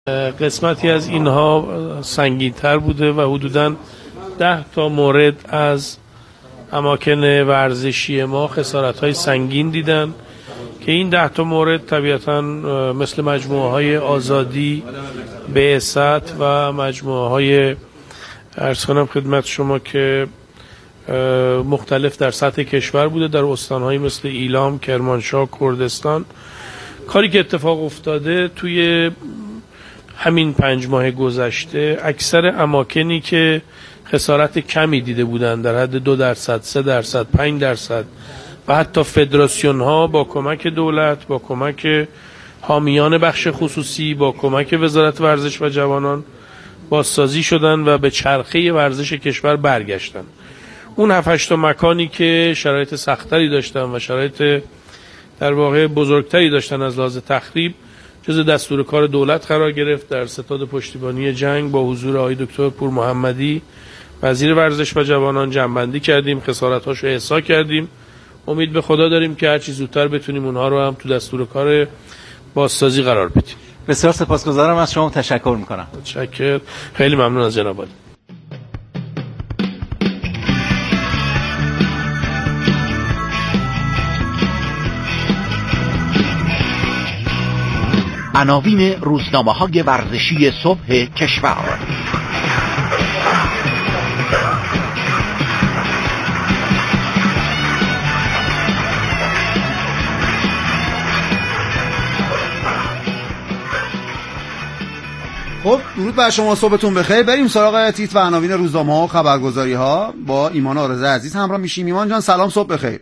قسمتی از اینها سنگین‌تر بوده و حدوداً 10 تا مورد از اماکن ورزشی ما خسارت‌های سنگین دیدن که این 10 تا مورد طبیعتاً مثل مجموعه‌های آزادی، بعثت و مجموعه‌های عرض کنم خدمت شما که مختلف در سطح کشور بوده، در استان‌هایی مثل ایلام، کرمانشاه، کردستان. کاری که اتفاق افتاده توی همین 5 ماه گذشته، اکثر اماکنی که خسارت کمی دیده بودند در حد 2%، 3%، 5% و حتی فدراسیون ها با کمک دولت، با کمک حامیان بخش خصوصی، با کمک وزارت ورزش و جوانان بازسازی شدن و به چرخه ورزش کشور برگشتن. اون 7-8 تا مکانی که شرایط سختری داشتن و شرایط در واقع بزرگتری داشتن از لحاظ تخریب، جز دستور کار دولت قرار گرفت. در ستاد پشتیبانی جنگ با حضور آقای دکتر پور محمدی وزیر ورزش و جوانان جمع‌بندی کردیم، خسارت‌هاشو احصا کردیم. امید به خدا داریم که هر چه زودتر بتونیم اونها رو هم تو دستور کار بازسازی قرار بدیم. بسیار سپاسگزارم از شما، تشکر می‌کنم. متشکرم، خیلی ممنون از جناب عالی. عناوین روزنامه‌های ورزشی صبح کشور. خب درود بر شما، صبحتون بخیر. بریم سراغ تیتر و عناوین روزنامه‌ها و خبرگزاری‌ها. با ایمان آرزه عزیز همراه میشیم. ایمان جان سلام، صبح بخیر.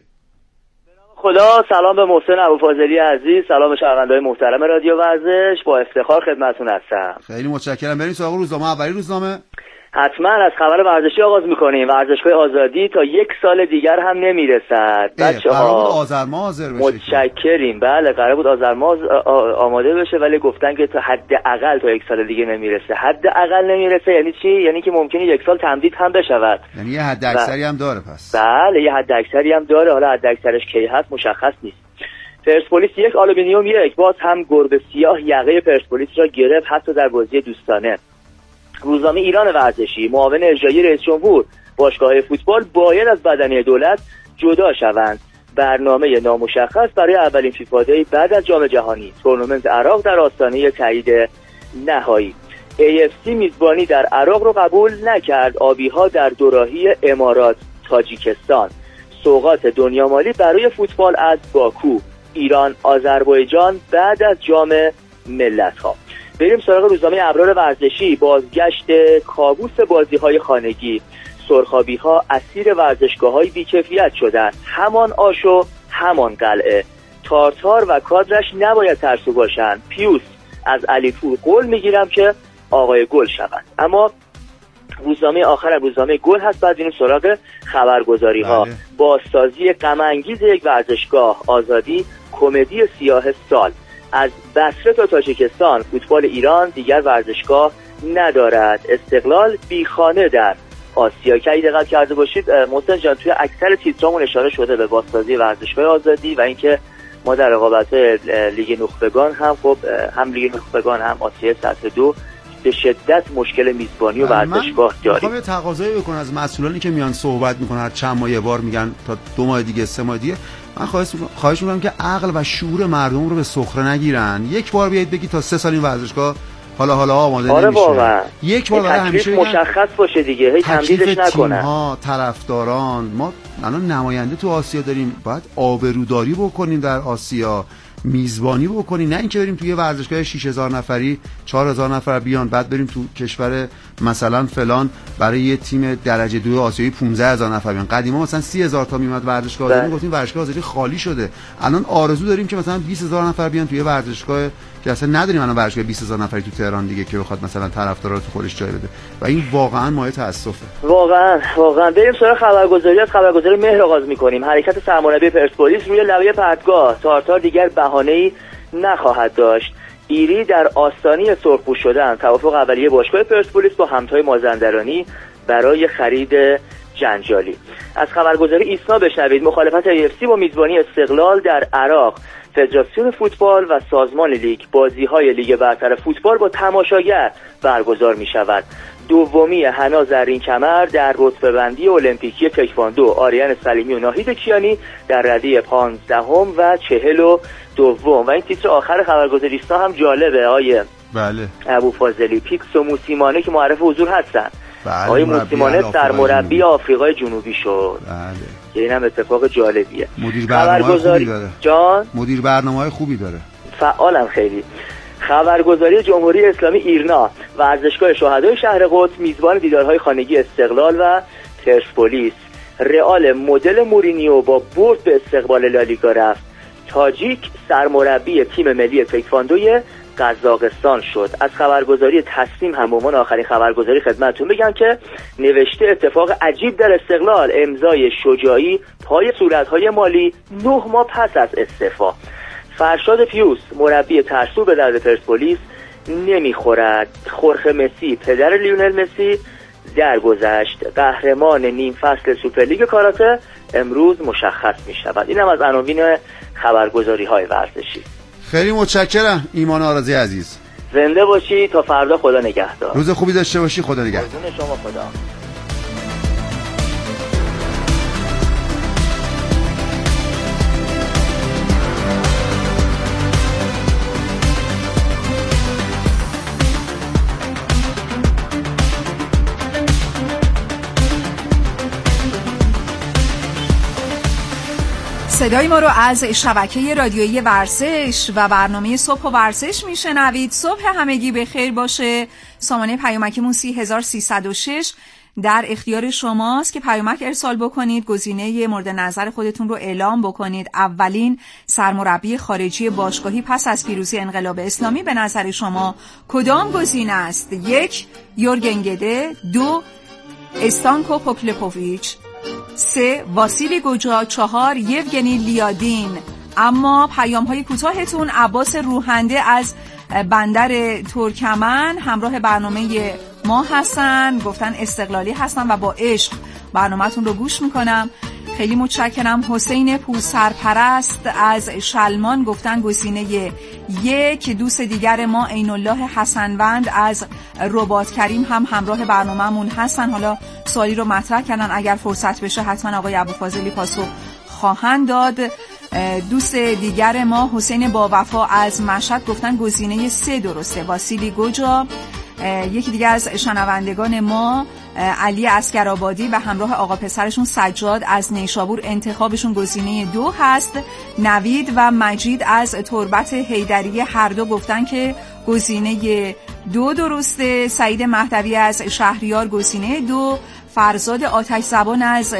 خدا، سلام به محسن ابوفاضلی عزیز، سلام به شنونده‌های محترم رادیو ورزش، با افتخار خدمتتون هستم. خیلی متشکرم. بریم سراغ روزنامه. اولی روزنامه حتما از خبر ورزشی آغاز می‌کنیم. ورزشگاه آزادی تا 1 سال دیگر هم نمیرسد. بچه‌ها قرار بود آذر ماه حاضر بشه. متشکریم. بله قرار بود آذر ماه آماده بشه، ولی گفتن که تا حداقل تا 1 سال دیگه نمیرسه. حداقل نمیرسه یعنی چی؟ یعنی که ممکنه 1 سال تمدید هم بشود. یعنی یه حد اکثری هم داره پس. بله یه حد اکثری هم داره، حالا حد اکثرش کی هست مشخص نیست. پرسپولیس 1 آلومینیوم 1، باز هم گربه سیاه یقه پرسپولیس را گرفت حتی در بازی دوستانه. روزنامه ایران ورزشی، معاون اجرایی رئیس جمهور، باشگاه فوتبال باید از بدنه دولت جدا شوند. برنامه نامشخص برای اولین فیفا دی بعد از جام جهانی. تورنمنت عراق در آستانه تایید نهایی. AFC میزبانی در عراق رو قبول نکرد. آبی‌ها در دوراهی امارات تاجیکستان. سوغات دنیا مالی برای فوتبال از باکو. ایران آذربایجان بعد از جام ملت‌ها. بریم سراغ روزنامه ابرار ورزشی. بازگشت کابوس بازی‌های خانگی. سرخابی‌ها اسیر ورزشگاه‌های بی‌کیفیت شدند. همان آش و همان قلعه. تارتار و کادرش نباید ترسو باشند. پیوس از علیپور قول میگیرم که آقای گل شوند. اما روزنامه آخر روزنامه گل هست. بعد این سراغ خبرگزاری‌ها. بازسازی غم انگیز یک ورزشگاه. آزادی کمدی سیاه سال. از بصره تا تاجیکستان فوتبال ایران دیگر ورزشگاه ندارد. استقلال بیخانه در آسیا. که اگه دقت کرده باشید محسن جان توی اکثر تیترامون اشاره شده به بازسازی ورزشگاه آزادی و اینکه ما در رقابت لیگ نخبگان هم هم لیگ نخبگان هم آسیا سطح 2 به شدت مشکل میزبانی و ورزشگاه داریم. من تقاضایی بکنم از مسئولانی که میان صحبت میکنن هر چند ماه یه بار میگن تا 2 ماه دیگه 3 ماه دیگه، من خواهش میکنم که عقل و شعور مردم رو به سخره نگیرن. یک بار بیایید بگید تا 3 سال این ورزشگاه حالا آماده نمیشه. واقعا یک بار برای همیشه مشخص باشه دیگه، هی تمدیدش نکنن. تیم‌ها، طرفداران، ما الان نماینده تو آسیا داریم، باید آبروداری بکنیم در آسیا، میزبانی بکنیم، نه اینکه بریم توی ورزشگاه 6000 نفری 4000 نفر بیان بعد بریم تو کشور مثلا فلان برای یه تیم درجه 2 آسیایی 15000 نفر بیان. قدیما مثلا 30000 تا میومد ورزشگاه آزادی، گفتیم ورزشگاه آزادی خالی شده. الان آرزو داریم که مثلا 20000 نفر بیان توی ورزشگاه که اصلا نداریم الان ورزشگاه 20000 نفری تو تهران دیگه که بخواد مثلا طرفدارا رو تو خودش جای بده و این واقعا مایه تاسفه. واقعا بریم سراغ خبرگزاری. از خبرگزاری مهر آغاز می‌کنیم. حرکت سرمربی پرسپولیس روی لبه پرتگاه. تارتار دیگر بهانه‌ای نخواهد داشت. ایری در آستانه سرخپوش شدن. توافق اولیه باشگاه پرسپولیس با همتای مازندرانی برای خرید جنجالی. از خبرگزاری ایسنا بشنوید. مخالفت AFC با میزبانی استقلال در عراق. فدراسیون فوتبال و سازمان لیگ بازی‌های لیگ برتر فوتبال با تماشاگر برگزار می‌شود. دومی حنا زرین کمر در رتبه‌بندی المپیکی تکواندو، آریان سلیمی و ناهید کیانی در رده 15 و 42. و این تیتر آخر خبرگزاریستا هم جالبه. آیه بله ابوفاضلی، پیکس و موسیمانه که معرف حضور هستن. بله آقای موسیمانه سرمربی آفریقای جنوبی شد. بله این هم اتفاق جالبیه. مدیر برنامه‌های خوبی داره. جان مدیر برنامه‌های خوبی داره. فعالم خیلی. خبرگزاری جمهوری اسلامی ایرنا، ورزشگاه شهدای شهر قدس میزبان دیدارهای خانگی استقلال و پرسپولیس. رئال مدل مورینیو با برد به استقبال لالیگا رفت. تاجیک سرمربی تیم ملی تکواندوی قزاقستان شد. از خبرگزاری تسنیم هم به عنوان آخرین خبرگزاری خدمتتون بگم که نوشته اتفاق عجیب در استقلال، امضای شجاعی پای صورت‌های مالی 9 ماه پس از استعفا. فرشاد پیوس مربی ترسو به درد پرسپولیس نمیخورد. خورخه مسی پدر لیونل مسی درگذشت. قهرمان نیم فصل سوپرلیگ کاراته امروز مشخص می شود. این هم از عناوین خبرگزاری های ورزشی. خیلی متشکرم ایمان آرازی عزیز. زنده باشی تا فردا. خدا نگهدار. روز خوبی داشته باشی. خدا نگهدار. قربون شما. خدا. صدای ما رو از شبکه رادیویی ورزش و برنامه صبح و ورزش میشنوید. صبح همگی به خیر باشه. سامانه پیامکمون 30306 در اختیار شماست که پیامک ارسال بکنید، گزینه مورد نظر خودتون رو اعلام بکنید. اولین سرمربی خارجی باشگاهی پس از پیروزی انقلاب اسلامی به نظر شما کدام گزینه است؟ 1. یورگن گده، 2. استانکو پوکلپوویچ، 3. واسیلی گوجا، 4. یوگنی لیادین. اما پیام های کوتاهتون عباس روحنده از بندر ترکمن همراه برنامه ما هستن، گفتن استقلالی هستن و با عشق برنامه‌تون رو گوش میکنم. خیلی متشکرم. حسین پورسرپرست از شلمان گفتن گزینه 1. دوست دیگر ما عین الله حسنوند از رباط کریم هم همراه برنامه‌مون هستن. حالا سوالی رو مطرح کردن، اگر فرصت بشه حتما آقای ابوفاضلی پاسخ خواهند داد. دوست دیگر ما حسین با وفا از مشهد گفتن گزینه 3 درسته، واسیلی گوجا. یکی دیگه از شنوندگان ما علی اسکرآبادی و همراه آقا پسرشون سجاد از نیشابور انتخابشون گزینه 2 هست. نوید و مجید از تربت حیدریه هر دو گفتن که گزینه 2 درسته. سعید مهدوی از شهریار گزینه 2. فرزاد آتش زبان از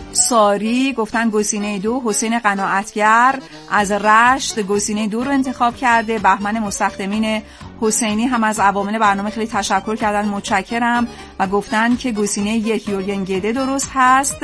ساری گفتن گزینه 2. حسین قناعتگر از رشت گزینه 2 رو انتخاب کرده. بهمن مستخدمین حسینی هم از عوامل برنامه خیلی تشکر کردن، متشکرم، و گفتن که گزینه 1 یورگن گده درست هست.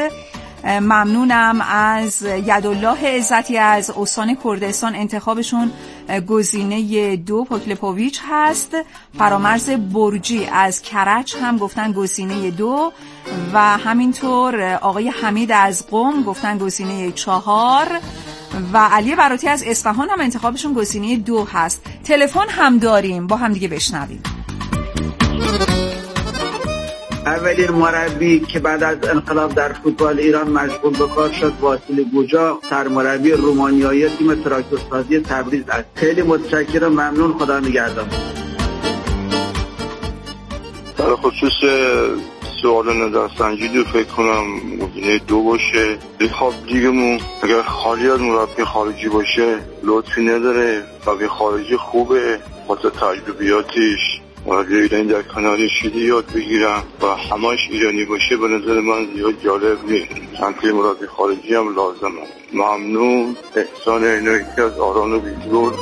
ممنونم از یدالله عزتی از استان کردستان، انتخابشون گزینه 2 پوکلپوویچ هست. فرامرز برجی از کرج هم گفتن گزینه 2 و همینطور آقای حمید از قم گفتن گزینه 4 و علی براتی از اصفهان هم انتخابشون گزینه 2 هست. تلفن هم داریم، با هم دیگه بشنویم. اولین مربی که بعد از انقلاب در فوتبال ایران مشغول به کار شد واسیلی گوجا، سرمربی رومانیایی تیم تراکتورسازی تبریز است. خیلی متشکرم، ممنون، خدا نگهدار. در خصوص سوال نظرسنجی رو فکر کنم گزینه 2 باشه. خب دیگمون اگر خالی از مربی خارجی باشه لطفی نداره، مربی خارجی خوبه، واسه تجربیاتش مربی ایرانی در کنار شیده یاد بگیرم و همش ایرانی باشه به نظر من زیاد جالب نیست. چند تا مربی خارجی هم لازمه. ممنون. احسان اینویتی از آران و بیزور.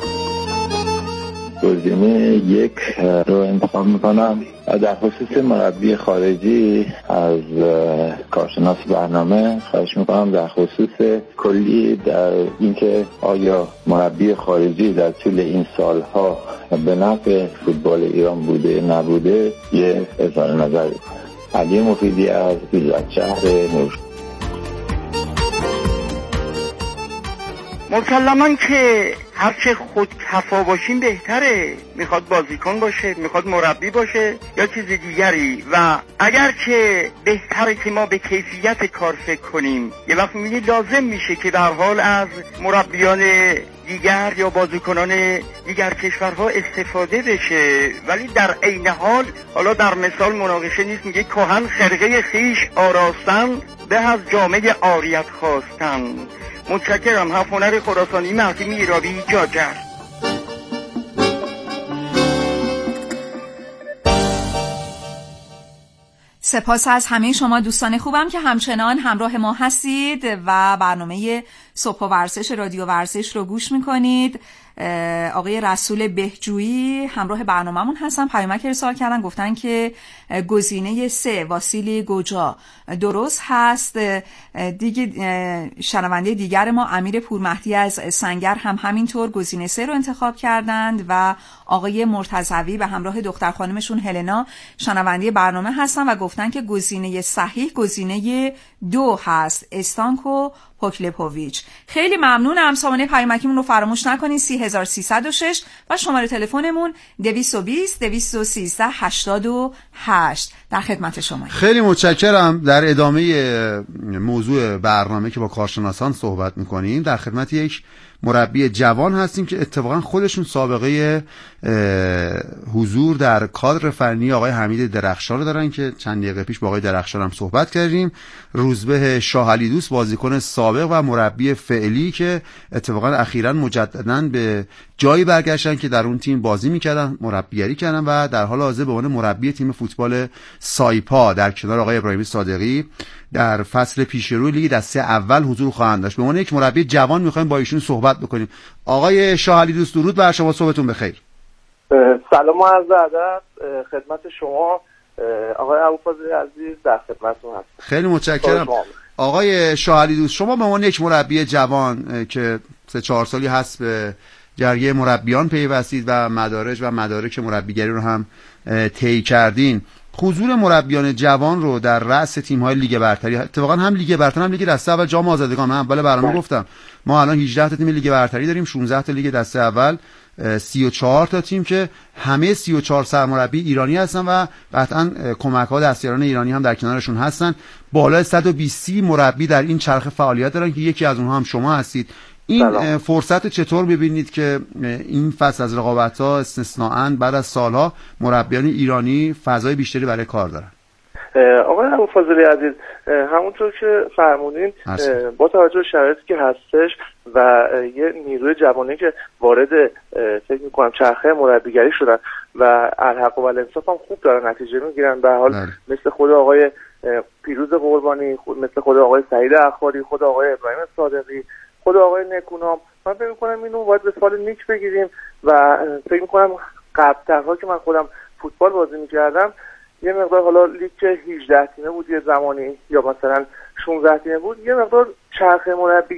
گزینه 1 رو انتخاب میکنم. در خصوص مربی خارجی از کارشناس برنامه خواهش میکنم در خصوص کلی در اینکه آیا مربی خارجی در طول این سالها به نفع فوتبال ایران بوده نبوده یه اظهار نظر کنم. علی مفیدی از ایزدشهر نور. مسلماً که هرچه خود کفا باشیم بهتره. میخواد بازیکن باشه، میخواد مربی باشه یا چیز دیگری. و اگر که بهتره که ما به کیفیت کار فکر کنیم، یه وقت میبینی لازم میشه که در حال از مربیان دیگر یا بازیکنان دیگر کشورها استفاده بشه، ولی در عین حال حالا در مثال مناقشه نیست، میگه کهن خرقه خیش آراستن به از جامعه عاریت خواستن. متشکرم. هفت خراسانی، مهدی میرابی، جاجر. سپاس از همه شما دوستان خوبم که همچنان همراه ما هستید و برنامه صبح و ورزش رادیو ورزش رو گوش میکنید. آقای رسول بهجویی همراه برنامه‌مون هستن، پیامک ارسال کردن، گفتن که گزینه 3 واسیلی گوجا درست هست. دیگه شنونده دیگر ما امیر پورمهدی از سنگر هم همینطور گزینه 3 رو انتخاب کردند و آقای مرتضوی به همراه دختر خانمشون هلنا شنونده برنامه هستن و گفتن که گزینه صحیح گزینه 2 هست، استانکو پوکلپوویچ. خیلی ممنونم. سامانه پیامکیمون رو فراموش نکنید 3306 و شماره تلفنمون 220 213 88. در خدمت شما. خیلی متشکرم. در ادامه موضوع برنامه که با کارشناسان صحبت میکنیم در خدمت یک مربی جوان هستیم که اتفاقا خودشون سابقه حضور در کادر فنی آقای حمید درخشان رو دارن که چند دقیقه پیش با آقای درخشان هم صحبت کردیم. روزبه شاهعلی دوست بازیکن سابق و مربی فعلی که اتفاقا اخیراً مجدداً به جایی برگشتن که در اون تیم بازی میکردن، مربیگری کردن و در حال حاضر به عنوان مربی تیم فوتبال سایپا در کنار آقای ابراهیمی صادقی در فصل پیشرو لیگ دسته اول حضور خواهند داشت. به عنوان یک مربی جوان میخوایم با ایشون صحبت بکنیم. آقای شاهعلی دوست درود بر شما، صبحتون بخیر. سلام و عرض ادب خدمت شما آقای ابوالفضل عزیز، در خدمتتون هستم. خیلی متشکرم. آقای شاهعلی دوست، شما به عنوان یک مربی جوان که 3-4 سالی هست به جرگه مربیان پیوستید و مدارک مربیگری رو هم طی کردین، حضور مربیان جوان رو در رأس تیم‌های لیگ برتری، اتفاقا هم لیگ برتر هم لیگ دسته اول جام آزادگان، من اول برنامه گفتم ما الان 18 تا تیم لیگ برتری داریم، 16 تا لیگ دسته اول، 34 تا تیم که همه 34 سرمربی ایرانی هستن و قطعا کمک‌ها دستیاران ایرانی هم در کنارشون هستن. بالای 120 مربی در این چرخه فعالیت دارن که یکی از اونها هم شما هستید. این فرصت چطور ببینید که این فصل از رقابت‌ها استثناءً بعد از سالها مربیان ایرانی فضای بیشتری برای کار دارن؟ آقای ابوالفضل عزیز، همونطور که فرمودین با توجه به شرایطی که هستش و یه نیروی جوانی که وارد فکر می‌کنم چرخه مربیگری شدن و الحق و الانصاف هم خوب دارن نتیجه میگیرن، به حال مثل خود آقای پیروز قربانی، مثل خود آقای سعید اخباری، خود آقای ابراهیم صادقی، خود آقای نکونام، من فکر می‌کنم اینو باید به سال نیک بگیریم و فکر می‌کنم قبل‌ترها که من خودم فوتبال بازی می‌کردم یه مقدار حالا لیگ 18 تیمه بود یه زمانی یا مثلا 16 تیمه بود، یه مقدار چرخه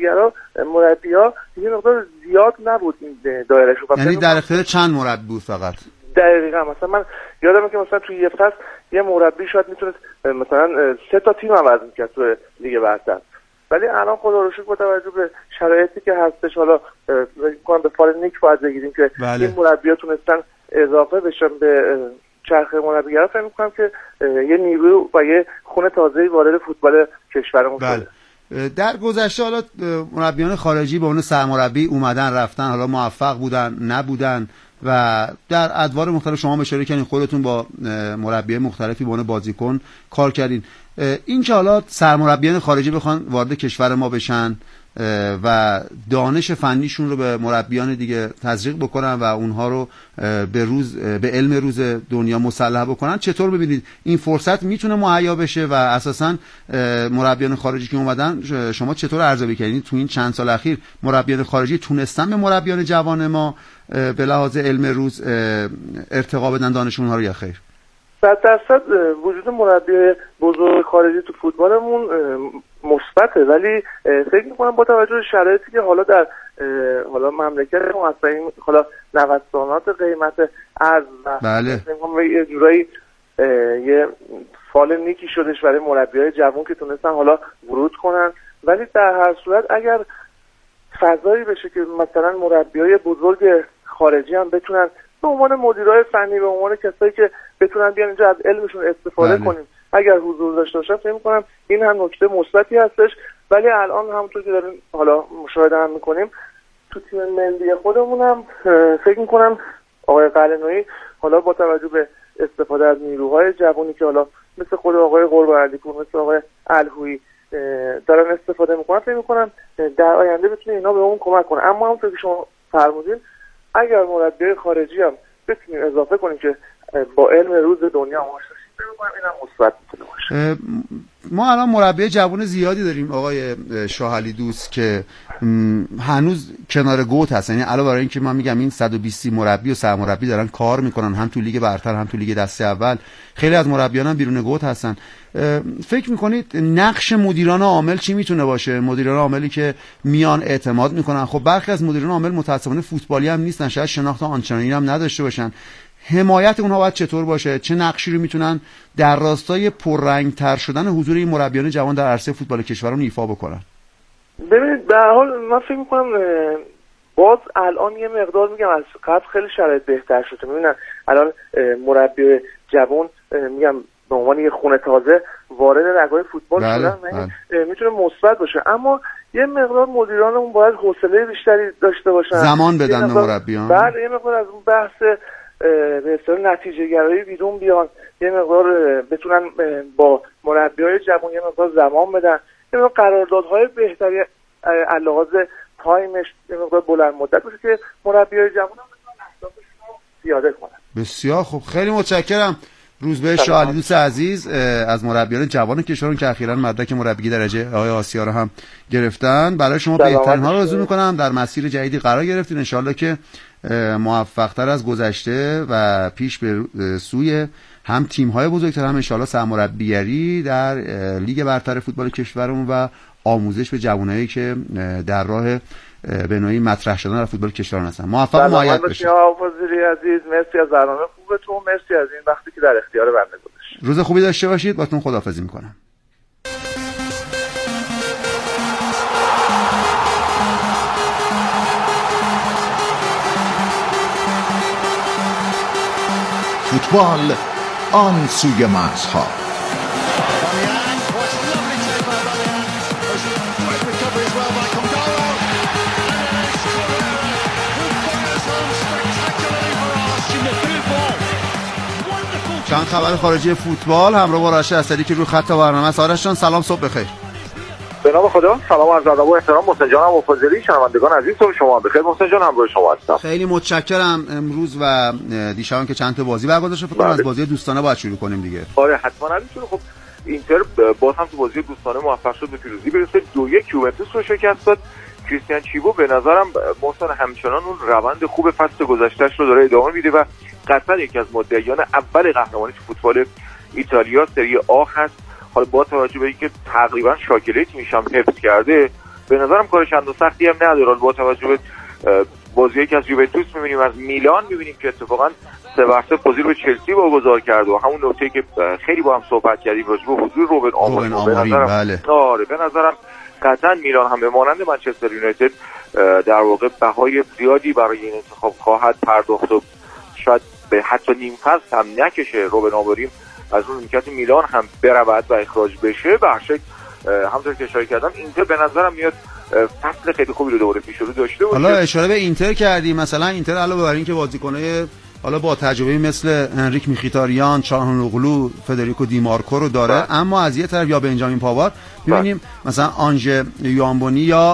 مربی‌ها یه مقدار زیاد نبود این دایره‌شو. یعنی در اختیار چند مربی بود فقط؟ دقیقاً. مثلا من یادمه که مثلا توی یه فصل یه مربی شاید میتونه مثلا 3 تا تیم عوض می‌کرد توی لیگ برتر، ولی الان خدا رو شکر با توجه به شرایطی که هستش حالا فکر کنم به فال نیک باید بگیریم که این مربی‌ها تونستن اضافه بشن به چرخه مربیگری. فکر می‌کنم که یه نیرو و یه خون تازه‌ای وارد فوتبال کشورمون شده. در گذشته حالا مربیان خارجی به عنوان سرمربی اومدن رفتن، حالا موفق بودن نبودن و در ادوار مختلف شما اشاره کردین خودتون با مربیان مختلفی به عنوان بازیکن کار کردین. این که حالا سرمربیان خارجی بخوان وارد کشور ما بشن و دانش فنیشون رو به مربیان دیگه تزریق بکنن و اونها رو به علم روز دنیا مسلح بکنن، چطور ببینید این فرصت میتونه مهیا بشه و اساساً مربیان خارجی که اومدن شما چطور ارزیابی کردین تو این چند سال اخیر مربیان خارجی تونستن به مربیان جوان ما به لحاظ علم روز ارتقا بدن دانشون ها رو یا خیر؟ 100% وجود مربی بزرگ خارجی تو فوتبالمون مثبته، ولی فکر می‌کنم با توجه به شرایطی که حالا در حالا مملکت ما هست، این حالا نوسانات قیمت ارز و یه جورایی یه فال نیکی شدش برای مربیای جوان که تونستن حالا ورود کنن، ولی در هر صورت اگر فضایی بشه که مثلا مربیای بزرگ خارجی هم بتونن به عنوان مدیرای فنی، به عنوان کسایی که بتونن بیان اینجا از علمشون استفاده کنیم اگر حضور داشته باشن، فکر می‌کنم این هم نکته مثبتی هستش. ولی الان همونطور که داریم حالا مشاهده هم می‌کنیم تو تیم ملی خودمون هم فکر می‌کنم آقای قلعه‌نویی حالا با توجه به استفاده از نیروهای جوانی که حالا مثل خود آقای قربانعلی‌پور، مثل آقای الهویی دارن استفاده می‌کنن، فکر می‌کنم در آینده بتونه اینا به اون کمک کنه. اما همونطور که شما فرمودین اگر مربی خارجی هم بتونیم اضافه کنیم که با علم روز دنیا آشنا شیم، اینم مثبت میتونه باشه. ما الان مربی جوان زیادی داریم آقای شاهعلی دوست که هنوز کنار گوت هستن، یعنی علاوه بر اینکه من میگم این 120 مربی و سرمربی دارن کار میکنن هم تو لیگ برتر هم تو لیگ دسته اول، خیلی از مربیان هم بیرون گوت هستن. فکر میکنید نقش مدیران عامل چی میتونه باشه؟ مدیران عاملی که میان اعتماد میکنن، خب برخی از مدیران عامل متاسفانه فوتبالی هم نیستن، شاید شناخت آنچنانی هم نداشته باشن، حمایت اونها باید چطور باشه؟ چه نقشی رو میتونن در راستای پررنگ‌تر شدن حضور این مربیان جوان در عرصه فوتبال کشورمون ایفا بکنن؟ ببینید به هر حال من فکر می‌کنم باز الان یه مقدار میگم از قبل خیلی شرایط بهتر شده. میبینن الان مربی جوان میگم به عنوان یه خون تازه وارد رگ‌های فوتبال شدن، میتونه مثبت باشه، اما یه مقدار مدیرانمون باید حوصله بیشتری داشته باشن، زمان بدن به مربیان. بله، یه مقدار از اون بحث به اصطلاح نتیجه گرایی بیرون بیان، یه مقدار بتونن با مربیای جوان یه مقدار زمان بدن، یه مقدار قراردادهای بهتری علاوه تایمش یه مقدار بلند مدت باشه که مربیای جوان هم بتونن اهدافشون رو زیاده کنن. بسیار خوب، خیلی متشکرم. روزبه شاهعلی دوست عزیز از مربیان جوان کشورمون که اخیراً مدرک مربیگی درجه آقای آسیا رو هم گرفتن، برای شما بهترین ها رو آرزو می‌کنم. در مسیر جدیدی قرار گرفتین، ان شاءالله که موفق‌تر از گذشته و پیش به سوی هم تیم‌های بزرگتر، هم ان شاءالله سرمربیگری در لیگ برتر فوتبال کشورمون و آموزش به جوانایی که در راه به نوعی مطرح شدن در فوتبال کشورمون هستن. موفق و مؤید باشید. وزیری عزیز، مرسی از برنامه خوبتون، مرسی از این وقتی که در اختیار بنده گذاشتید. روز خوبی داشته باشید. باتون خداحافظی می‌کنم. فوتبال آن سوی مرزها. چند خبر خارجی فوتبال همراه با راشد اسدی که روی خط برنامه است. آرش جان سلام، صبح بخیر. به نام خدا، سلام عرض ادب و احترام محسن جانم و فاضلی شنوندگان عزیز، صبح شما بخیر. محسن جان همراه شما هستم. خیلی متشکرم. امروز و دیشب که چند تا بازی برگزار شد، فکر کنم از بازی دوستانه باید شروع کنیم دیگه. آره حتما همینطوره. خب اینتر باز هم تو بازی دوستانه موفق شد به پیروزی برسه، 2-1 یوونتوس رو شکست داد. کریستیان چیبو به نظرم محسن همچنان اون روند خوب فصل گذشته‌اش رو داره ادامه میده و قطعا یکی از مدعیان اول قهرمانی فوتبال ایتالیا سری آ هست. حالا با توجه به اینکه تقریبا شاکله تیمش هم حفظ کرده، به نظرم کار چند و سختی هم نداره. با توجه به بازی که از یوونتوس می‌بینیم، از میلان می‌بینیم که اتفاقا 3-0 بازی رو به چلسی واگذار کرد و همون نکته که خیلی با هم صحبت کردیم راجع به حضور روبن آموری، به نظرم آره به نظرم قطعا میلان هم به مانند منچستر یونایتد در واقع بهای زیادی برای این انتخاب خواهد پرداخت و شاید به حتی نیم فصل هم نکشه روبن آموری از اون نیمکت میلان هم برود و اخراج بشه. به هر شکل همونطور که اشاره کردم اینتر به نظرم میاد فصل خیلی خوبی رو دوباره پیش رو داشته باشه. حالا اشاره به اینتر کردیم، مثلا اینتر علاوه بر این که بازیکن‌های حالا با تجربه مثل انریک میخیتاریان، چالهانوغلو، فدریکو دیمارکو رو داره، اما از یه طرف یا بنجامین پاوار می‌بینیم مثلا آنژه یوانبونی یا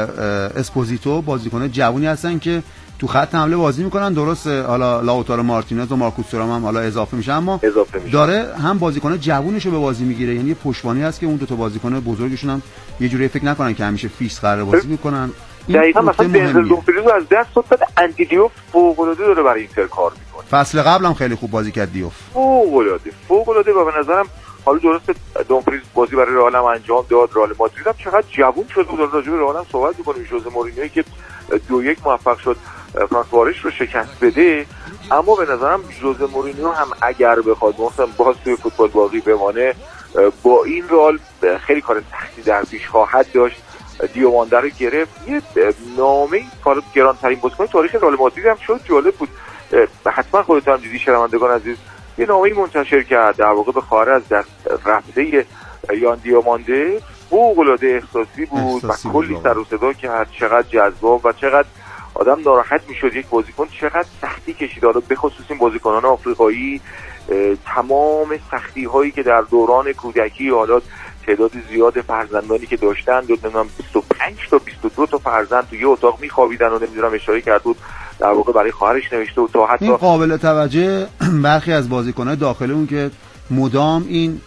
اسپوزیتو بازیکن جوونی هستن که تو خط حمله بازی میکنن. درسته حالا لاوتارو مارتینز و مارکوس تورام هم حالا اضافه میشه، اما داره هم بازیکن جوونشو به بازی میگیره، یعنی پشتوانی هست که اون دو تا بازیکن بزرگشون هم یه جوری فکر نکنن که همیشه فیکس قرار بازی میکنن. دقیقاً مثلا دنزل دومفریز از دست داد، اندی دیوف فوق‌العاده داره برای اینتر کار میکنه. فصل قبل هم خیلی خوب بازی کرد دیوف، فوق‌العاده و به نظرم حالا درسته دومفریز بازی برای رئال هم انجام داد، رئال مادرید هم چقدر جوون شد و راجع به رئال هم صحبت می‌کنیم. ژوزه مورینیو که 2-1 موفق شد فرانک وارش رو شکست بده، اما به نظرم ژوزه مورینیو هم اگر بخواد مثلا باز توی فوتبال باقی بمانه با این رئال خیلی کار سختی در پیش خواهد داشت دیومانده رو گرفت. یه نامه کار گرانترین بازیکن تاریخ رئال مادرید هم شد. جالب بود، حتما خودت هم دیدی شنوندگان عزیز، یه نامه‌ای منتشر کرد در واقع به خواهر از دست رفته یان دیومانده. فوق‌العاده احساسی بود و کلی سر و صدا کرد، چقدر جذاب و چقدر آدم ناراحت میشد یک بازیکن چقدر سختی کشید. حالا به خصوص این بازیکنان آفریقایی تمام سختی هایی که در دوران کودکی، حالا تعداد زیاد فرزندانی که داشتن، نمیدونم 25 تا 22 تا فرزند تو یه اتاق میخوابیدن و نمیدونم اشاره کرد بود در واقع برای خواهرش نوشته بود تا حتی این قابل توجه برخی از بازیکن‌های داخل اون که مدام این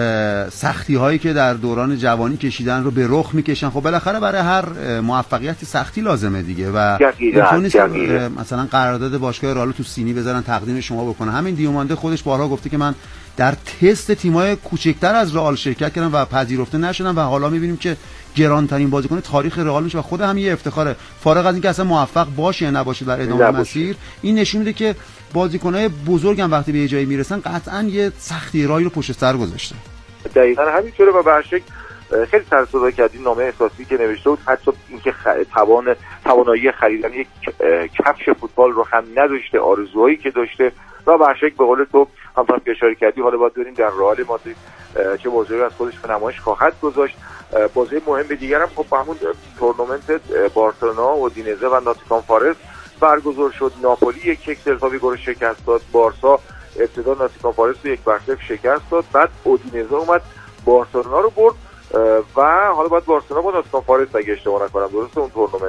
سختی هایی که در دوران جوانی کشیدن رو به رخ میکشن. خب بالاخره برای هر موفقیتی سختی لازمه دیگه و اینطور نیست مثلا قرارداد باشگاه رئال تو سینی بذارن تقدیم شما بکنه. همین دیومانده خودش بارها گفته که من در تست تیم‌های کوچکتر از رئال شرکت کردم و پذیرفته نشدم و حالا می‌بینیم که گرانترین بازیکن تاریخ رئال میشه و خود هم یه افتخاره. فارغ از اینکه اصلا موفق باشه یا نباشه در ادامه مسیر، این نشون میده که بازیکن‌های بزرگ هم وقتی به یه جایی میرسن قطعاً یه سختی راهی رو پشت سر گذاشته. دقیقاً همینطوره و به هر شکل خیلی سر و صدا کردین نامه احساسی که نوشته بود، حتی اینکه توانایی خریدن یک کفش فوتبال رو هم نداشته، آرزوهایی که داشته و به هر شکل به قول تو همونطور که اشاره کردی حالا باید ببینیم در رئال مادرید چه بازی از خودش به نمایش خواهد گذاشت. بازی مهم دیگر هم خب همون تورنمنت بارسلونا، اودینزه و ناتیکام فارست برگزار شد. ناپولی 1-1 سلتا ویگو رو شکست داد. بارسا ابتدا ناتیکام فارست رو 1-0 شکست داد، بعد اودینزه اومد بارسلونا رو برد و حالا باید بارسلونا با ناتیکام فارست اگه اشتباه نکنم درسته اون تورنمنت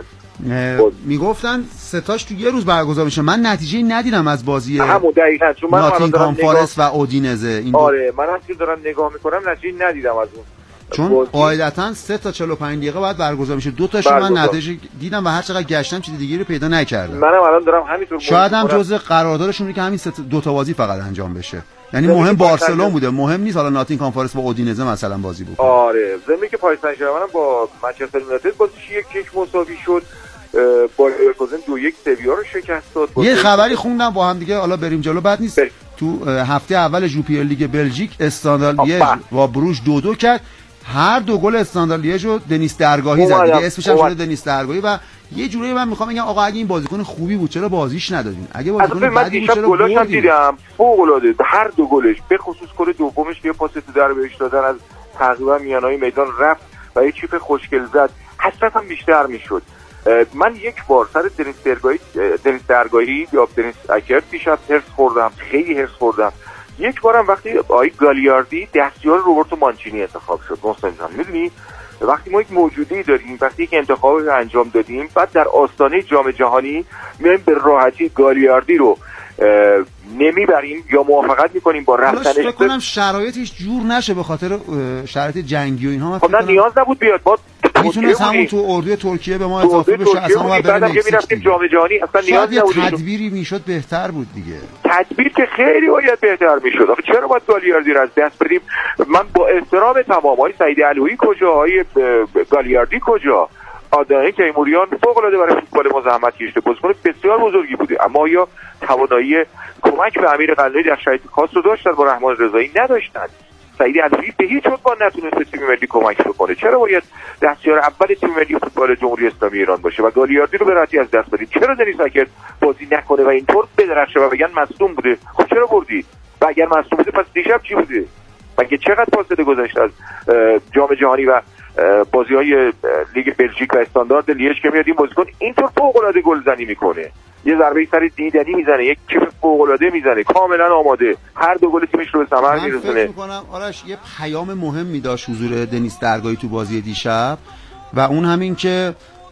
میگفتن ستاش تو یه روز برگزار میشه. من نتیجه ندیدم از بازی همون دقیقاً، چون من ناتینگهام فارست و اودینزه این آره من هم که دارم نگاه میکنم نتیجه ندیدم از اون، چون قاعدتاً 3 تا 45 دقیقه بعد برگزار میشه. 2 تاشو من نتیجه دیدم و هر چقدر گشتم چیز دیگه رو پیدا نکردم. منم الان دارم همینطور شاید هم جزء قراردادشون که همین 2 تا بازی فقط انجام بشه. یعنی مهم بارسلون بوده، مهم نیست حالا ناتینگهام فارست با اودینزه مثلا بازی بکنه. آره زمین که پاریس سن ژرمن با منچستر یونایتد بازیش 1-1 مساوی شد. با لیورکوزن 2-1 سویا رو شکست داد. یه خبری خوندم با هم دیگه، حالا بریم جلو بد نیست. تو هفته اول ژوپیر لیگ بلژیک استاندارد لیژ با بروژ 2-2 کرد. هر دو گل استاندارد لیژ رو دنیس درگاهی زد دیگه، اسمش هم شده دنیس درگاهی و یه جوری من میخوام بگم آقا اگه این بازیکن خوبی بود چرا بازیش ندادین؟ اگه بازیکن بدی بود چرا گلش هم دیدم فوق العاده، هر دو گلش به خصوص گل دومش که پاس تو در بهش دادن از تقریبا میانهای میدان رفت و یه چیپ خوشگل زد، حسرتم بیشتر میشد. من یک بار سر دنیس درگاهی یا دنیس اکر دیشب هرس خوردم، خیلی هرس خوردم. یک بارم وقتی آقای گالیاردی دستیار روبرتو مانچینی انتخاب شد، محسن جان میدونی وقتی ما یک موجودی داریم، وقتی یک انتخاب رو انجام دادیم، بعد در آستانه جام جهانی میایم به راحتی گالیاردی رو نمیبریم یا موافقت میکنیم با رفتنش. فکر کنم شرایطش جور نشه به خاطر شرایط جنگی و اینها. خب نه نیاز نبود بیاد، با میتونه همون تو اردوی ترکیه به ما اضافه بشه اصلا ما بعد که میرفتیم جام جهانی اصلا نیاز نبود. تدبیری میشد بهتر بود دیگه. تدبیر که خیلی باید بهتر میشد. آخه چرا باید گالیاردی رو از دست بدیم؟ من با احترام تمام های سعید علویی کجا، های گالیاردی کجا، آدانه تیموریان فوق العاده برای فوتبال ما زحمت کشیده، بازیکن بسیار بزرگی بوده، اما یا توانایی کمک به امیر قلعه‌ای در شرایط خاص رو داشتن با رحمان رضایی نداشتن. سعید علوی به هیچ عنوان نتونست تیم ملی کمک بکنه. چرا باید دستیار اول تیم ملی فوتبال جمهوری اسلامی ایران باشه و گالیاردی رو به راحتی از دست بدید؟ چرا دنیس اکر بازی نکنه و اینطور بدرخشه و بگن مصدوم بوده؟ خب چرا بردید؟ و اگر مصدوم بوده پس دیشب چی بوده؟ مگه چقدر فاصله گذشته از جام جهانی و بازی‌های لیگ بلژیک و استاندارد لیژ که میاد این بازیکن اینطور فوق‌العاده گلزنی میکنه، یه ضربه سر دیدنی میزنه، یک کیف فوق‌العاده میزنه، کاملا آماده، هر دو گل تیمش رو به ثمر میرسونه. من فکر می‌کنم آرش یه پیام مهمی داشت حضور دنیس درگاهی تو بازی دیشب و اون همین که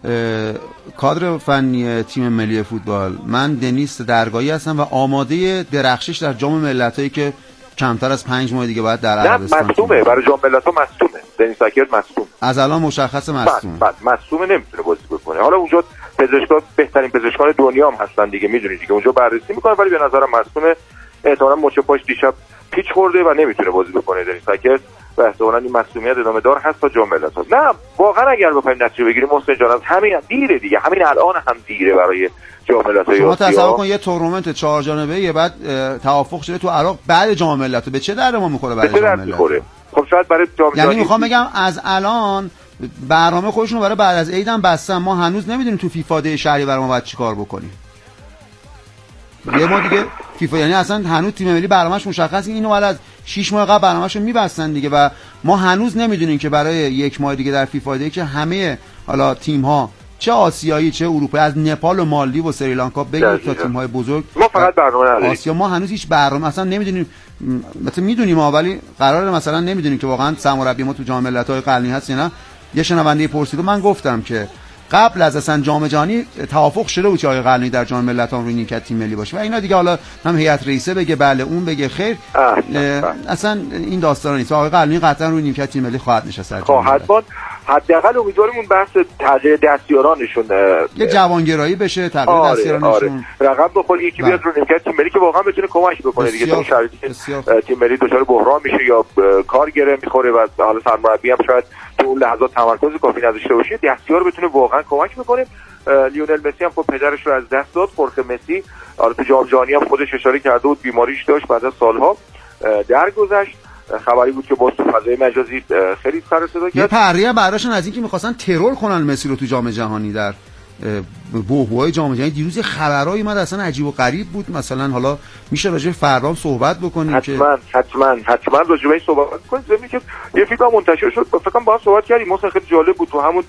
کادر فنی تیم ملی فوتبال، من دنیس درگاهی هستم و آماده درخشش در جام ملت‌هایی که کمتر از 5 ماه دیگه باید در عربستان مصدومه، برای جام ملت‌ها مصدومه. دنیس اکر مصدوم از الان مشخص مصدوم. بعد مصدومه نمیتونه بازی بکنه. حالا اونجا پزشکان بهترین پزشکان دنیا هم هستن دیگه، میدونید دیگه، اونجا بررسی میکنن، ولی به نظرم مصدومه. احتمالاً مچ پاش دیشب پیچ خورده و نمیتونه بازی بکنه دنیس اکر و احتمالاً این مصدومیت ادامه دار هست تا جام ملت‌ها. نه واقعا اگر بخوایم نتیجه بگیریم محسن جان، همین دیره دیگه، همین الان هم دیره برای جام ملت‌ها. شما تصور کن یه تورنمنت 4 جانبه بعد توافق شده تو عراق بعد جام ملت‌ها، به چه درد ما میخوره بعد جام ملت‌ها؟ خب شاید برای جام یعنی میخوام بگم از الان برنامه خودشون برای بعد از عید هم بستن. ما هنوز نمیدونیم تو فیفا دی شهری برای ما باید چیکار بکنیم. یه ما دیگه فیفا یعنی اصلا هنوز تیم ملی برنامه‌اش مشخصه، اینو بعد از 6 ماه قبل برنامه‌شو می‌بستن دیگه و ما هنوز نمیدونیم که برای یک ماه دیگه در فیفا دی که همه حالا تیم‌ها چه آسیایی چه اروپایی از نپال و مالدیو و سریلانکا بگیر تا تیم‌های بزرگ ما فقط برنامه نداریم. آسیا ما هنوز هیچ برنامه اصلا نمیدونیم. مثلا میدونیم ولی قراره مثلا نمیدونیم که واقعا سرمربی ما تو جام ملت‌های قرنی هست یا نه. یه شنونده پرسید و من گفتم که قبل از اصلا جام جهانی توافق شده بود که آقای قلعه‌ای در جام ملت‌ها روی نیمکت تیم ملی باشه و اینا دیگه. حالا هم هیئت رئیسه بگه بله اون بگه خیر، اصلا این داستانا نیست. آقای قلعه‌ای قطعا روی نیمکت تیم ملی خواهد نشست. حداقل امیدواریم اون بحث تغییر دستیارانشون یه جوانگرایی بشه، تغییر دستیارانشون رقم بخوره، یکی بیاد رو نیمکت تیم ملی که واقعا بتونه کمک بکنه دیگه. تو شرایطی که تیم ملی دچار بحران میشه یا کار گره میخوره و حالا سرمربی هم شاید تو اون لحظات تمرکز کافی نداشته باشه، دستیار بتونه واقعا کمک بکنه. لیونل مسی هم خب پدرش رو از دست داد. خورخه مسی حالا تو جام جهانی هم خودش اشاره کرده بود بیماریش داشت بعد از سالها درگذشت. خبری بود که باز تو فضای مجازی خیلی سر صدا کرد. یه پریه برداشتن از اینکه می‌خواستن ترور کنن مسی رو تو جام جهانی در بحبوحای جام جهانی. دیروز خبرایی اومد اصلا عجیب و غریب بود. مثلا حالا میشه راجع به فرام صحبت بکنیم که حتما راجع به این صحبت کنیم. زمین که یه فیلم منتشر شد فکر کنم با صحبت کردیم، مثلا خیلی جالب بود. تو همون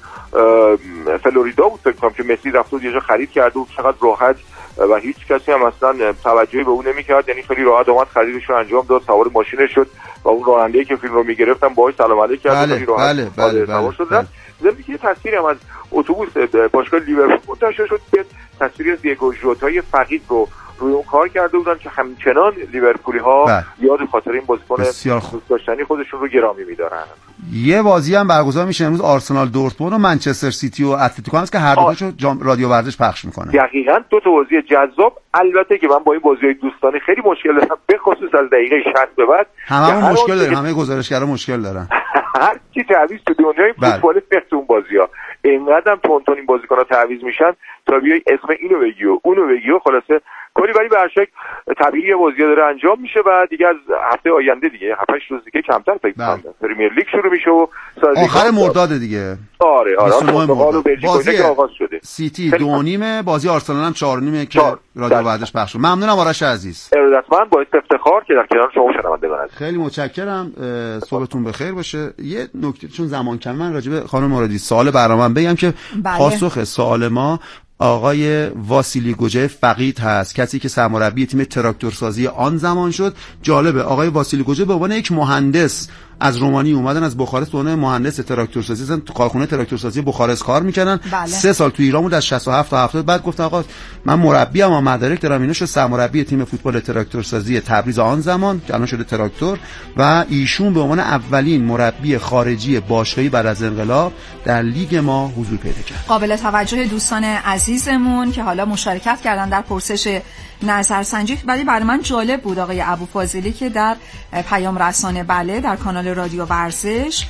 فلوریدا بود فکر کنم که مسی رفت و یه جا خرید کرد و چقدر راحت و هیچ کسی هم اصلا توجهی به اون نمی‌کرد، یعنی خیلی راحت اومد خریدش رو انجام داد، سوار ماشینش شد و اون راننده‌ای که فیلم رو می‌گرفتن باهاش سلام علیک کرد. خیلی راحت سوار شد. زمین که تصویری هم از اتوبوس باشگاه لیورپول منتشر شد که تصویری از دیگو ژوتای فقید رو روی اون کار کرده بودن که همچنان لیورپولی‌ها یاد خاطر این بازیکن دوست داشتنی خودشون رو گرامی می‌دارن. یه بازی هم برگزار میشه امروز آرسنال دورتموند و منچستر سیتی و اتلتیکو هست که هر دوتاشو رادیو ورزش پخش میکنه. دقیقاً دو تا بازی جذاب. البته که من با این بازی‌های دوستانه خیلی مشکل دارم، به خصوص از دقیقه 60 به بعد. هممون مشکل داریم، همه گزارشگرا مشکل دارن. هر کی تعویض تو دنیای فوتبال فقط اون بازی‌ها اینقدرم تون این بازیکن‌ها تعویض میشن تا بیای اسم اینو بگی و اونو بگی و خلاصه کلی. ولی به هر شکل طبیعی بازی‌ها داره انجام میشه و دیگه از هفته آینده دیگه 7-8 روز دیگه کمتر فکر کنم پرمیر لیگ شروع میشه و آخر مرداد دیگه. آره پرتغال و بلژیک که آغاز شده. سیتی 2:30 بازی آرسنال هم 4:30 که رادیو ورزش پخش شد. ممنونم آرش عزیز. ارادتمند، باعث افتخار که در کنار شما شنوندگان هستم. خیلی متشکرم. صبحتون بخیر باشه. یه نکته چون زمان کم، من راجع به خانم مرادی سوال برنامه‌ام بگم که پاسخ سوال ما آقای واسیلی گوجه فقید هست، کسی که سرمربی تیم تراکتورسازی آن زمان شد. جالبه آقای واسیلی گوجه به عنوان یک مهندس از رومانی اومدن، از بخارست، به عنوان مهندس تراکتورسازی اصلا تو کارخونه تراکتورسازی بخارست کار میکردن. 3 سال تو ایران بود از 67 تا 70. بعد گفت آقا من مربیام و مدارک دارم، اینو شد سرمربی تیم فوتبال تراکتورسازی تبریز آن زمان که الان شده تراکتور و ایشون به عنوان اولین مربی خارجی باشگاهی بعد از انقلاب در لیگ ما حضور پیدا کرد. قابل توجه دوستان عزیزمون که حالا مشارکت کردن در پرسش نظرسنجی، ولی برای من جالب بود آقای ابوفاضلی که در پیام رسانه بله در کانال رادیو ورزش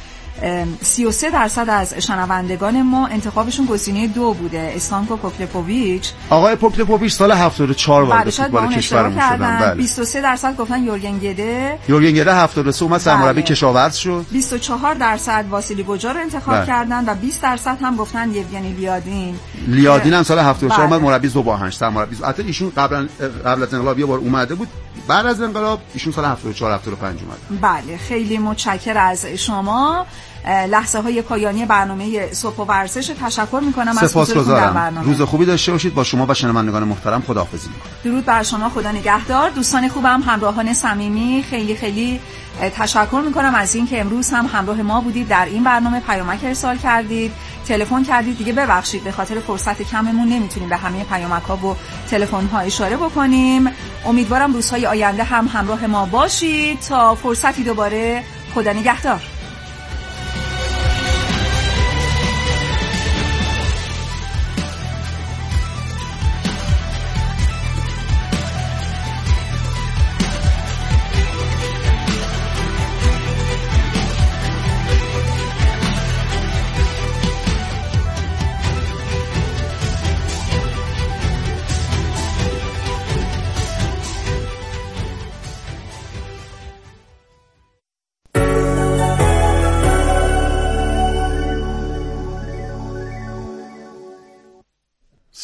33% از شنوندگان ما انتخابشون گزینه 2 بوده، استانکو پوکلپوویچ. آقای پوکلپوویچ سال 74 وارد فوتبال کشورمون شدن. 23% گفتن یورگن گده. یورگن گده 73 اومد سرمربی کشاورز شد. 24% واسیلی گوجا رو انتخاب کردن و 20% هم گفتن یوگنی لیادین. لیادین هم سال 74 اومد مربی ذوباهنج، سرمربی. البته ایشون قبل از انقلاب یه بار اومده بود، بعد از انقلاب ایشون سال 74 75 اومد. بله خیلی متشکرم از شما. لحظه های پایانی برنامه صبح و ورزش تشکر میکنم از حضورتون در برنامه. روز خوبی داشته باشید. با شما و شنوندگان محترم خداحافظی میکنم. درود بر شما، خدا نگهدار. دوستان خوبم، همراهان صمیمی، خیلی خیلی تشکر میکنم از اینکه امروز هم همراه ما بودید، در این برنامه پیامک ارسال کردید، تلفن کردید. دیگه ببخشید به خاطر فرصت کممون نمیتونیم به همه پیامک‌ها و تلفن‌ها اشاره بکنیم. امیدوارم روزهای آینده هم همراه ما باشید. تا فرصتی دوباره، خدا نگهدار.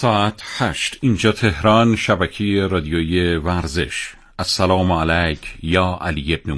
ساعت 8 اینجا تهران، شبکه رادیویی ورزش. السلام علیک یا علی ابن